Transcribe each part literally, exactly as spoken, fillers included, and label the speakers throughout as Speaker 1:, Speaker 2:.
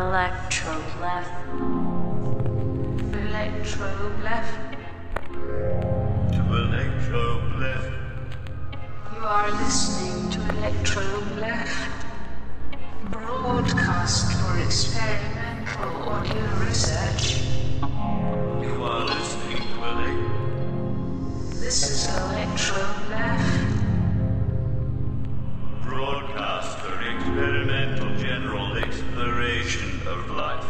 Speaker 1: Electroblef. Electroblef.
Speaker 2: To Electroblef.
Speaker 1: You are listening to Electroblef. Broadcast for experimental audio research.
Speaker 2: You are listening to Elect...
Speaker 1: This is Electroblef.
Speaker 2: Broadcast for experimental general exploration of life.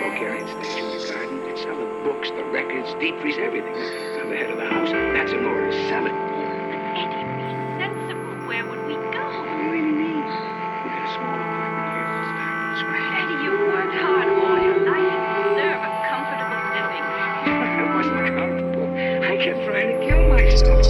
Speaker 3: Okay, I installed you in the garden and sell the books, the records, deep freeze, everything. I'm the head of the house. That's an order. Sell it.
Speaker 4: Eddie, be sensible. Where would we go?
Speaker 3: What do you really mean? We got a small apartment here. We'll start from scratch.
Speaker 4: Eddie, you've worked hard all your life. You deserve a comfortable living.
Speaker 3: It wasn't comfortable. I kept trying to kill myself.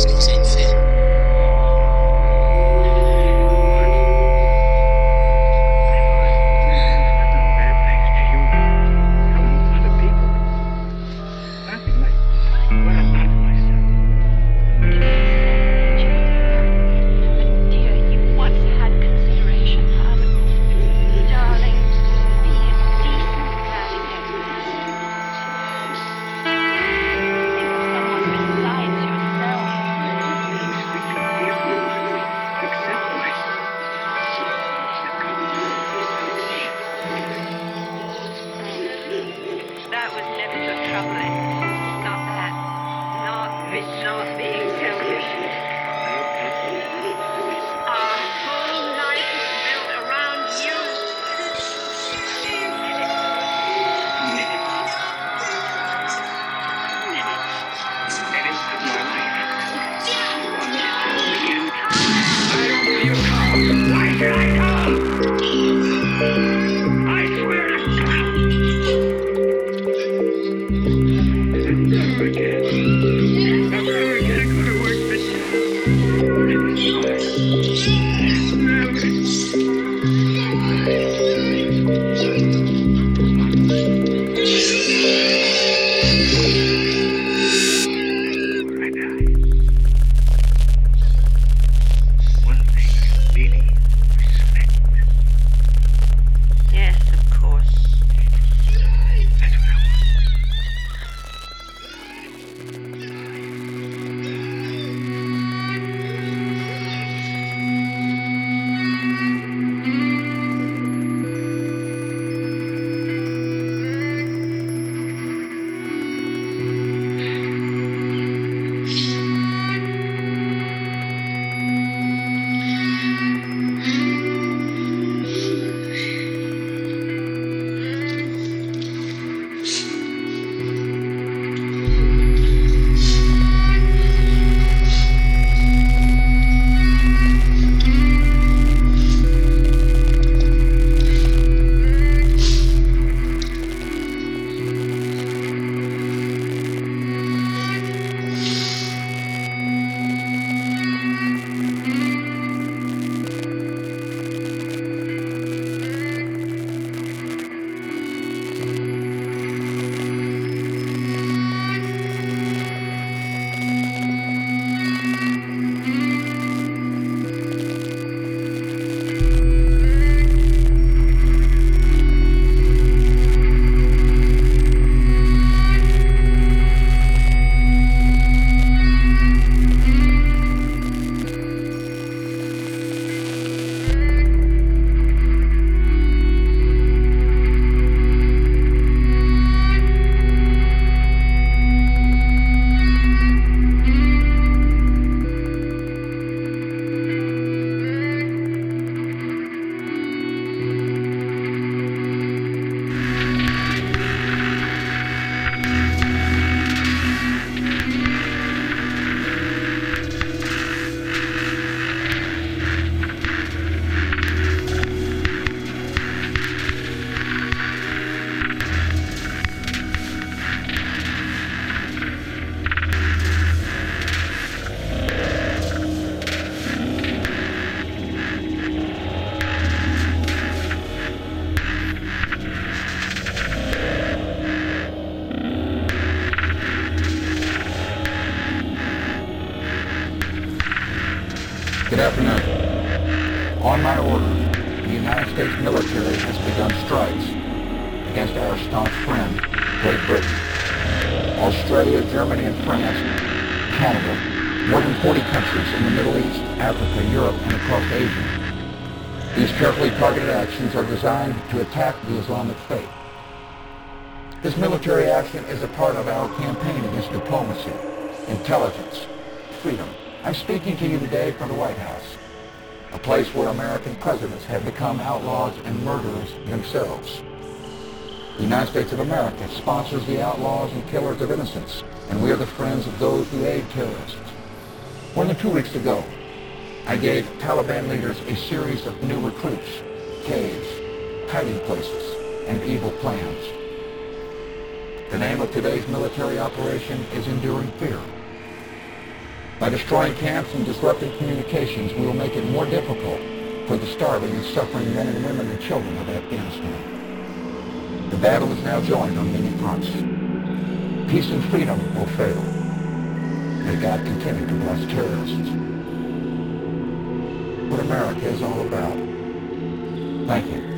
Speaker 5: Good afternoon. On my order, the United States military has begun strikes against our staunch friend, Great Britain. Australia, Germany, and France, Canada, more than forty countries in the Middle East, Africa, Europe, and across Asia. These carefully targeted actions are designed to attack the Islamic Faith. This military action is a part of our campaign against diplomacy, intelligence, freedom. I'm speaking to you today from the White House, a place where American presidents have become outlaws and murderers themselves. The United States of America sponsors the outlaws and killers of innocents, and we are the friends of those who aid terrorists. More than two weeks ago, I gave Taliban leaders a series of new recruits, caves, hiding places, and evil plans. The name of today's military operation is Enduring Fear. By destroying camps and disrupting communications, we will make it more difficult for the starving and suffering men and women and children of Afghanistan. The battle is now joined on many fronts. Peace and freedom will fail. May God continue to bless terrorists. What America is all about. Thank you.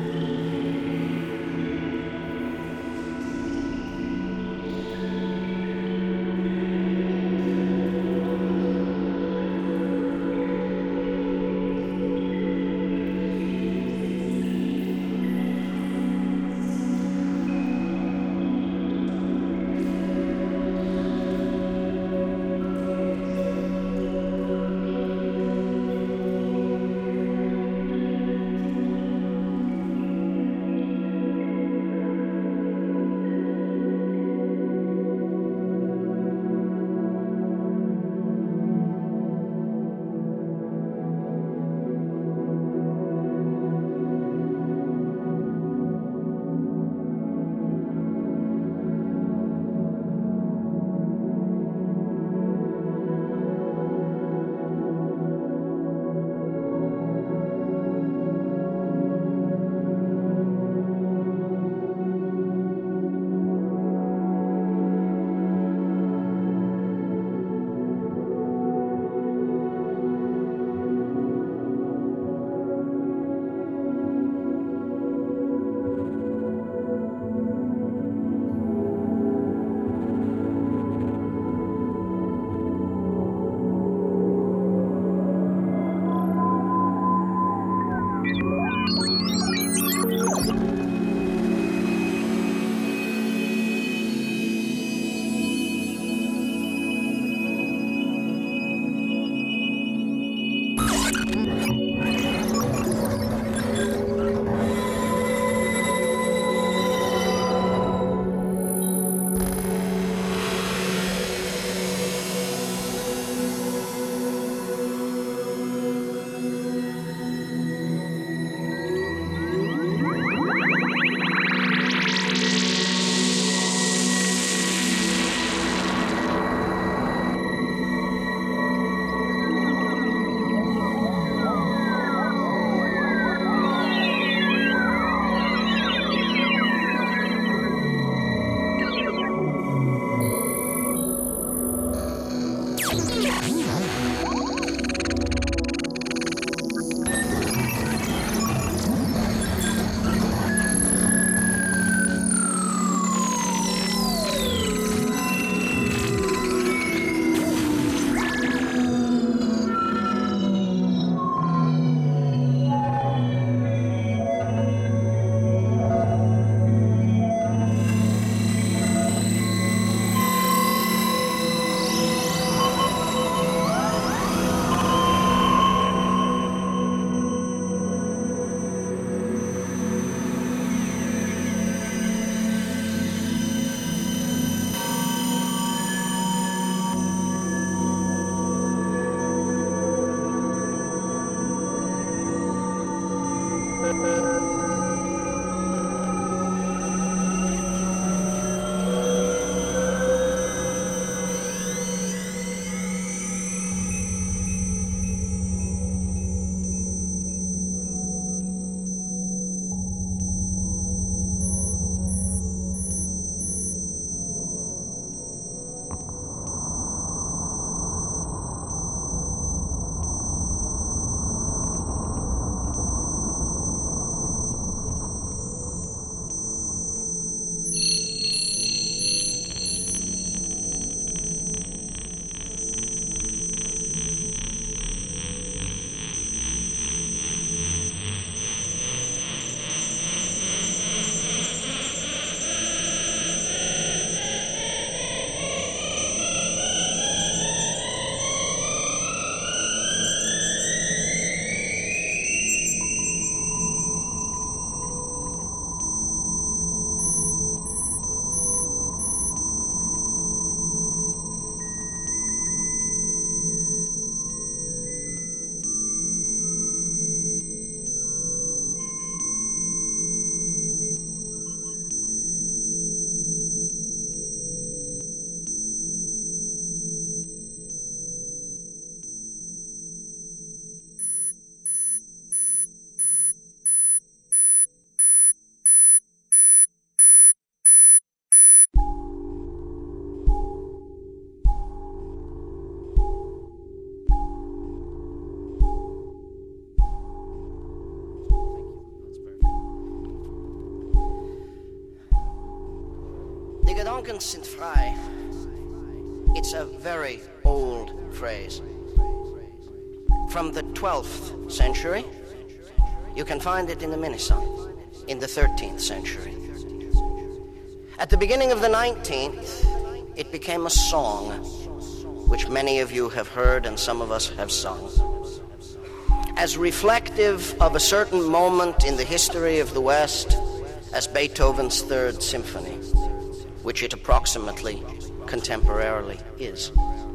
Speaker 6: Gedanken sind frei. It's a very old phrase. From the twelfth century, you can find it in the Minnesang in the thirteenth century. At the beginning of the nineteenth, it became a song, which many of you have heard and some of us have sung, as reflective of a certain moment in the history of the West as Beethoven's Third Symphony, which it approximately contemporarily is.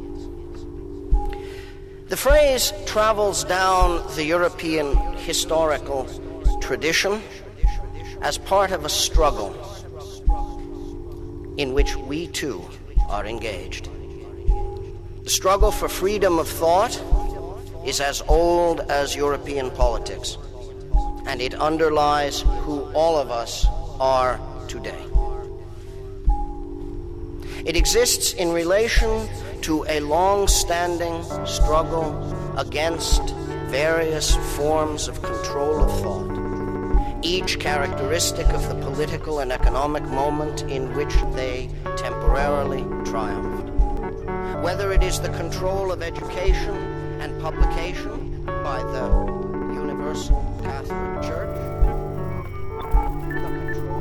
Speaker 6: The phrase travels down the European historical tradition as part of a struggle in which we too are engaged. The struggle for freedom of thought is as old as European politics, and it underlies who all of us are today. It exists in relation to a long-standing struggle against various forms of control of thought, each characteristic of the political and economic moment in which they temporarily triumphed. Whether it is the control of education and publication by the Universal Catholic Church, the control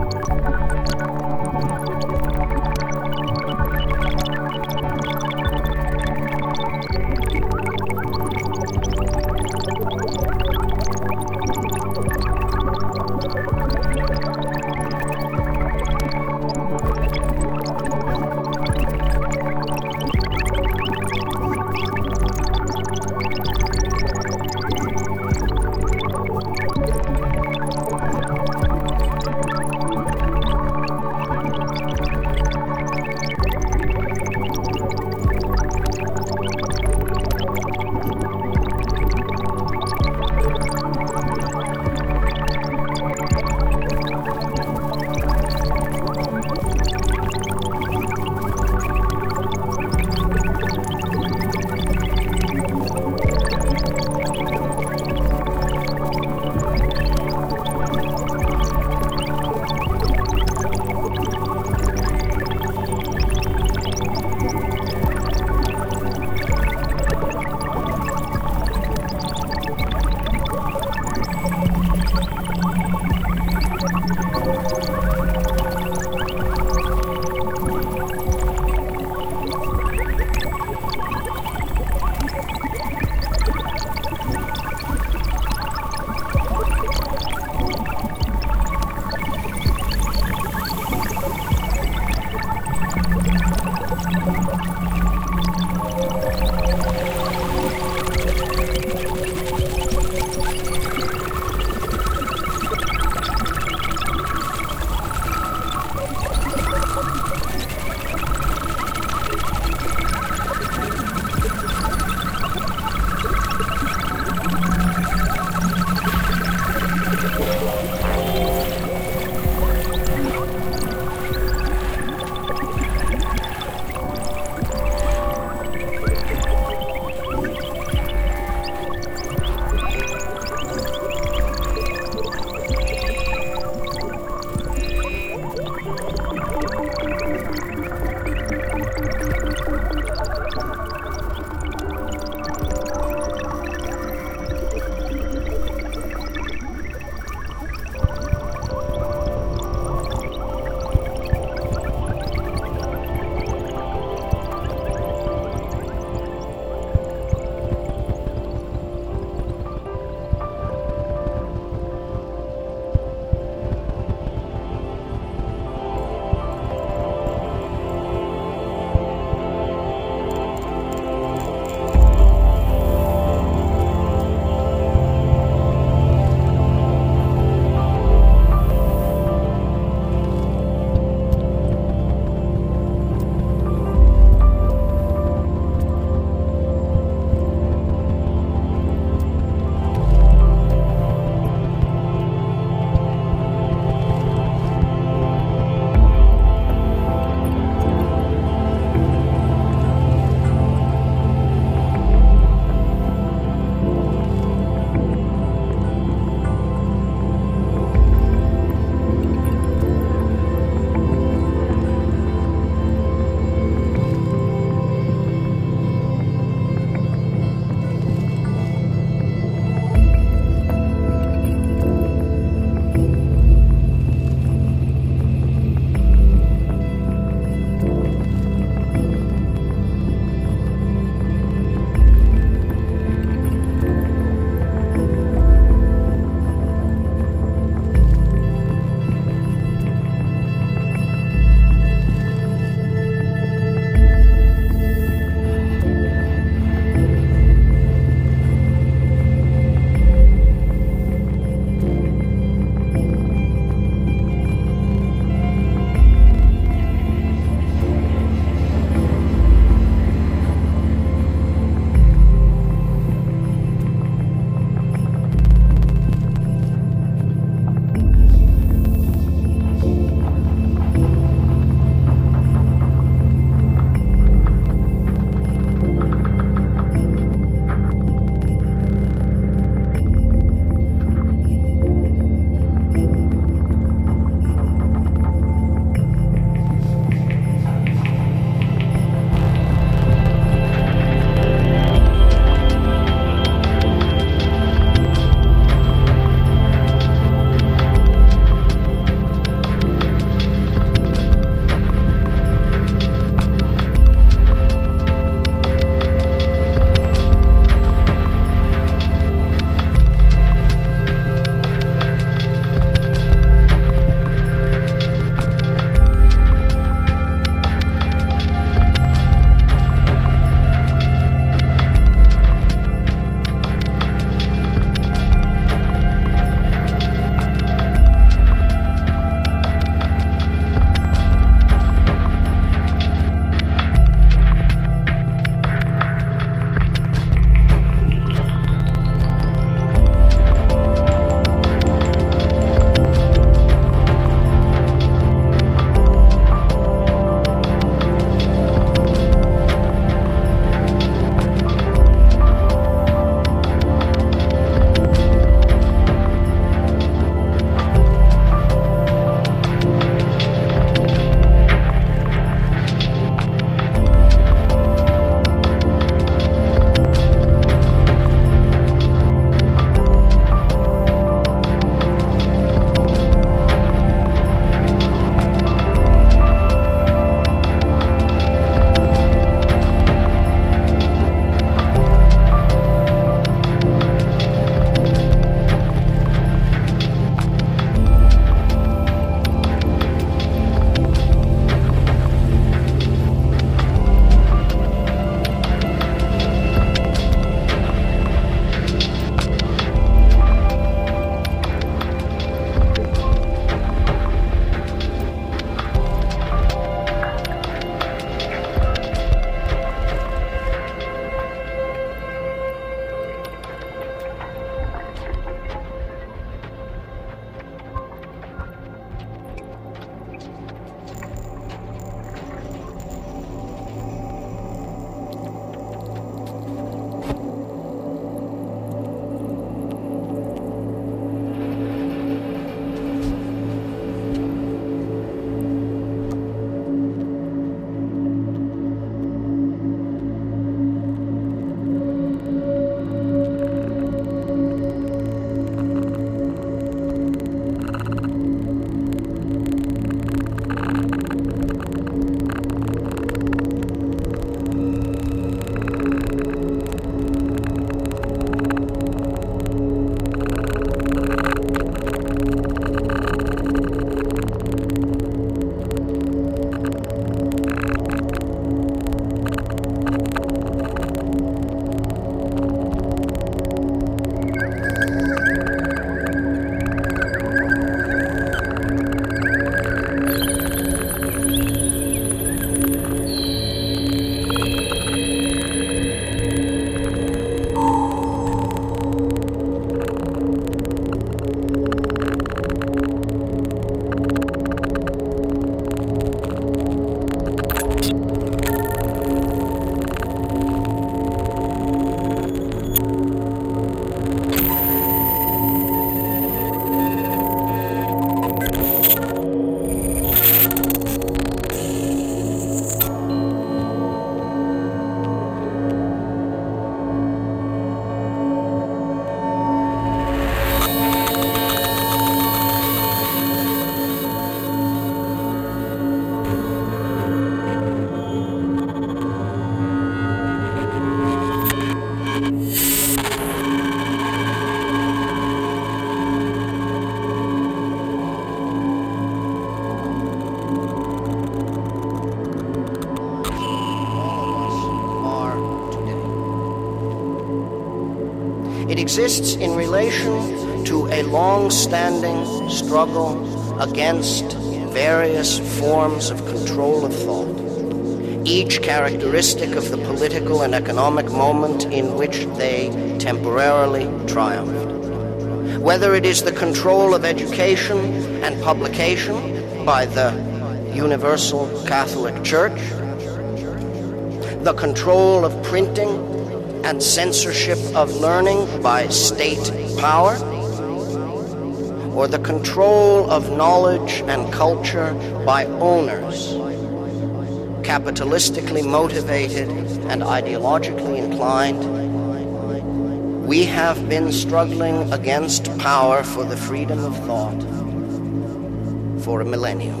Speaker 6: It exists in relation to a long-standing struggle against various forms of control of thought, each characteristic of the political and economic moment in which they temporarily triumphed. Whether it is the control of education and publication by the Universal Catholic Church, the control of printing and censorship of learning by state power, or the control of knowledge and culture by owners, capitalistically motivated and ideologically inclined, we have been struggling against power for the freedom of thought for a millennium.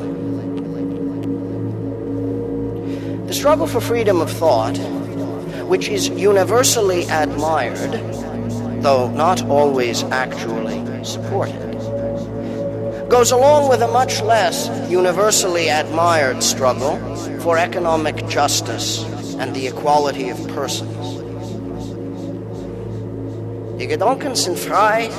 Speaker 6: The struggle for freedom of thought, which is universally admired, though not always actually supported, goes along with a much less universally admired struggle for economic justice and the equality of persons. Die Gedanken sind frei.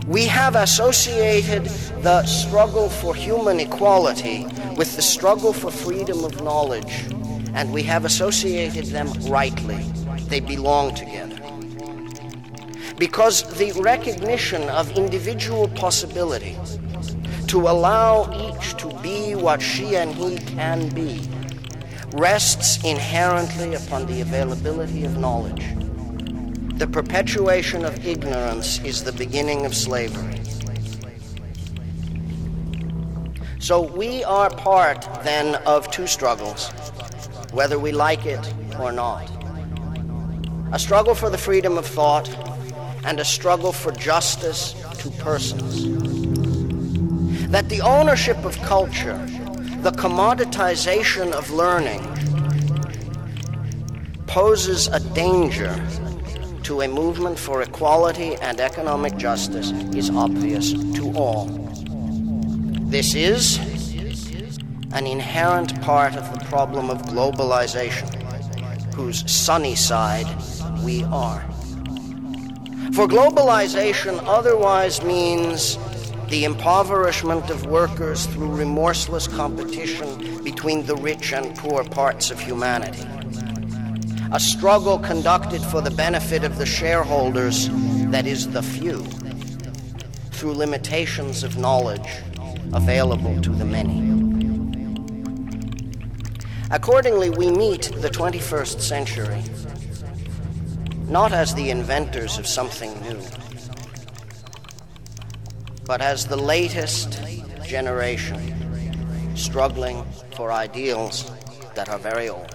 Speaker 6: We have associated the struggle for human equality with the struggle for freedom of knowledge, and we have associated them rightly. They belong together. Because the recognition of individual possibility to allow each to be what she and he can be rests inherently upon the availability of knowledge. The perpetuation of ignorance is the beginning of slavery. So we are part, then, of two struggles, whether we like it or not. A struggle for the freedom of thought and a struggle for justice to persons. That the ownership of culture, the commoditization of learning, poses a danger to a movement for equality and economic justice is obvious to all. This is an inherent part of the problem of globalization, whose sunny side we are. For globalization otherwise means the impoverishment of workers through remorseless competition between the rich and poor parts of humanity. A struggle conducted for the benefit of the shareholders, that is, the few, through limitations of knowledge available to the many. Accordingly, we meet the twenty-first century not as the inventors of something new, but as the latest generation struggling for ideals that are very old.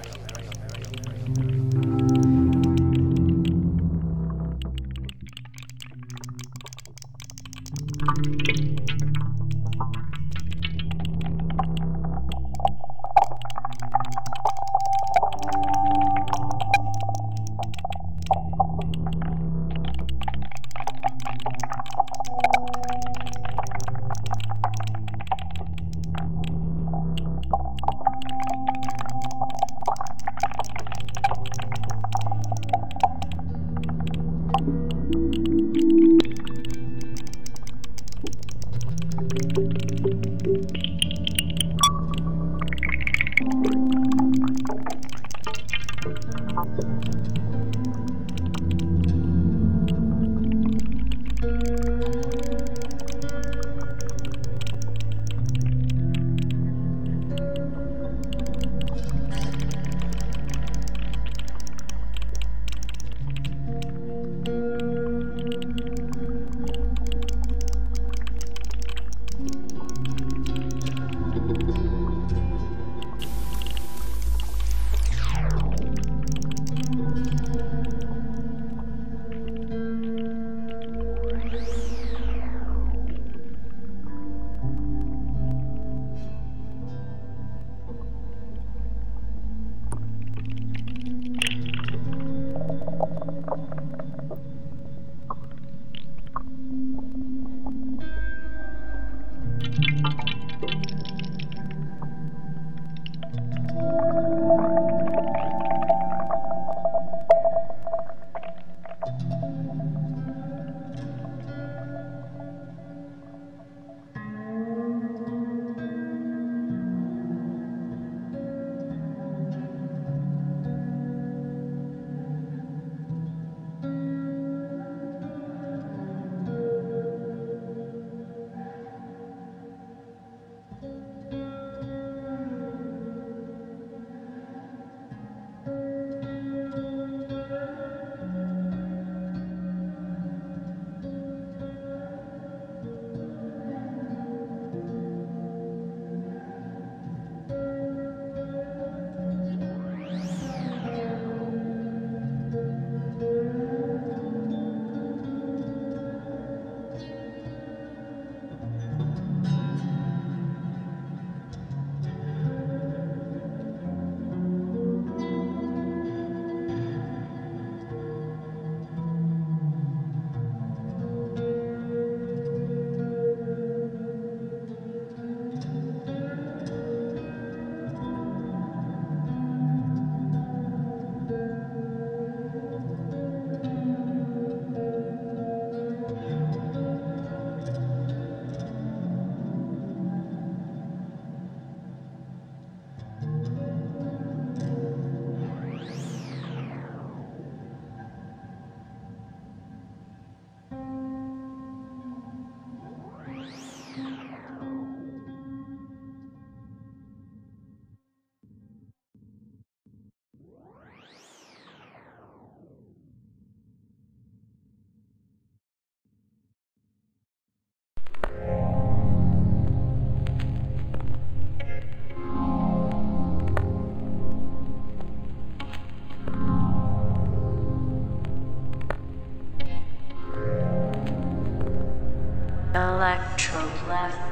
Speaker 1: Electro left.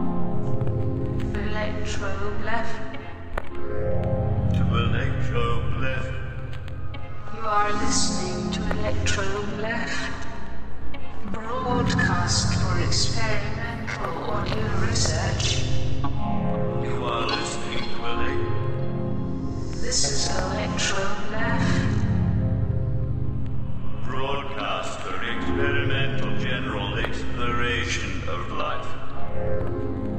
Speaker 1: Electro left.
Speaker 2: To electro left.
Speaker 1: You are listening to Electro left. Broadcast for experimental audio research.
Speaker 2: You are listening to elect.
Speaker 1: This is Electro left.
Speaker 2: Broadcast for experimental general exploration of life.